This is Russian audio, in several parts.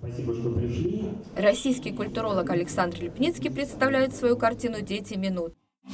Спасибо, что пришли. Российский культуролог Александр Лепницкий представляет свою картину «Дети минут».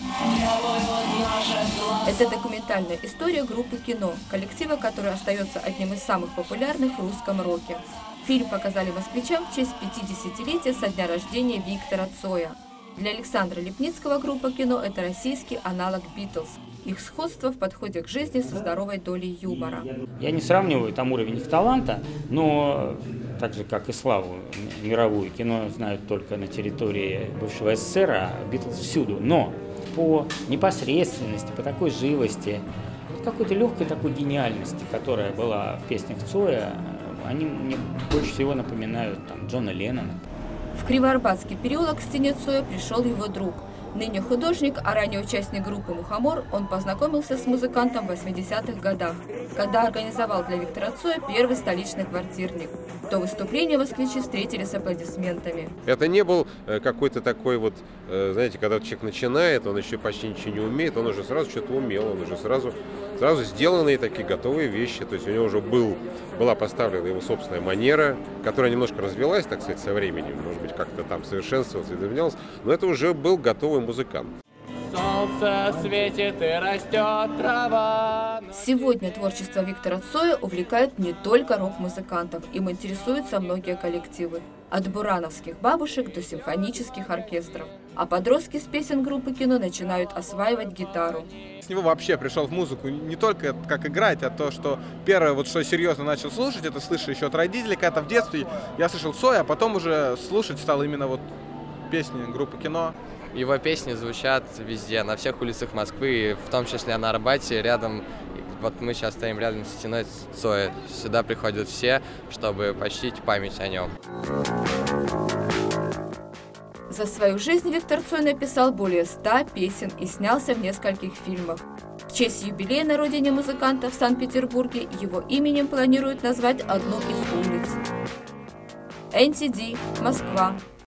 Это документальная история группы «Кино», коллектива, который остается одним из самых популярных в русском роке. Фильм показали москвичам в честь 50-летия со дня рождения Виктора Цоя. Для Александра Лепницкого группа «Кино» – это российский аналог «Битлз». Их сходство в подходе к жизни со здоровой долей юмора. Я не сравниваю там уровень их таланта, но так же, как и славу мировую, кино знают только на территории бывшего СССР, а «Битлз» всюду. Но по непосредственности, по такой живости, какой-то легкой такой гениальности, которая была в песнях Цоя, они мне больше всего напоминают Джона Леннона. В Кривоарбатский переулок к стене Цоя пришел его друг. Ныне художник, а ранее участник группы «Мухомор», он познакомился с музыкантом в 80-х годах, когда организовал для Виктора Цоя первый столичный квартирник. То выступление москвичи встретили с аплодисментами. Это не был какой-то такой вот, знаете, когда человек начинает, он еще почти ничего не умеет, он уже сразу что-то умел, он уже сразу сделанные такие готовые вещи. То есть у него уже была поставлена его собственная манера, которая немножко развилась, так сказать, со временем, может быть, как-то там совершенствовалась и изменялась, но это уже был готовый музыкант. Солнце светит и растет трава. Сегодня творчество Виктора Цоя увлекает не только рок-музыкантов. Им интересуются многие коллективы. От бурановских бабушек до симфонических оркестров. А подростки с песен группы «Кино» начинают осваивать гитару. С него вообще пришел в музыку не только как играть, а то, что первое, вот что серьезно начал слушать, это слышал еще от родителей, когда в детстве я слышал Цоя, а потом уже слушать стал именно вот песни группы «Кино». Его песни звучат везде, на всех улицах Москвы, в том числе на Арбате, рядом. Вот мы сейчас стоим рядом с стеной Цоя. Сюда приходят все, чтобы почтить память о нем. За свою жизнь Виктор Цой написал более 100 песен и снялся в нескольких фильмах. В честь юбилея на родине музыканта в Санкт-Петербурге его именем планируют назвать одну из улиц. NTD, Москва.